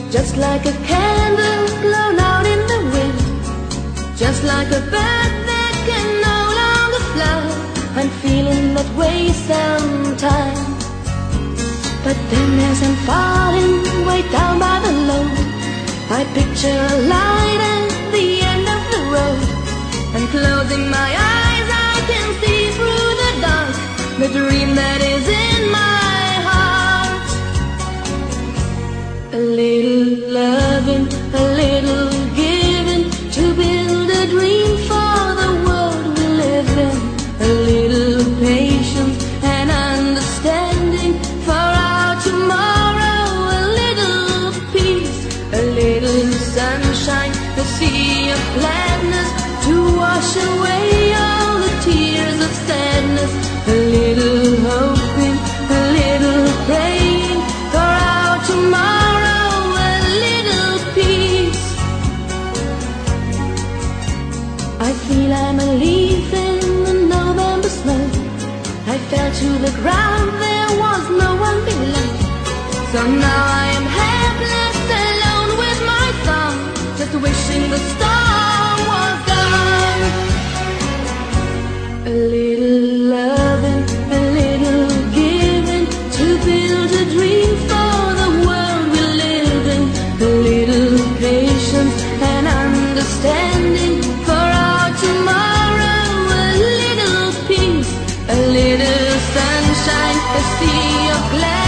just like a candle blown out in the wind, just like a bird that can no longer fly. I'm feeling that way sometimes. But then as I'm falling way down by the load, I picture a light at the end of the road, and closing my eyes I can see through the dark the dream that is in my heart. A little loving, a little giving, to build a dream for the world we live in. A little patience and understanding for our tomorrow. A little peace, a little sunshine, a sea of gladness to wash away all the tears of sadness. A little hoping, a little praying for our tomorrow. A little peace. I feel I'm a leaf in the November snow. I fell to the ground, there was no one below. So now I am helpless, alone with my song, just wishing the storm was gone. A little loving, a little giving, to build a dream for the world we live in. A little patience and understanding for our tomorrow. A little peace, a little sunshine, a sea of gladness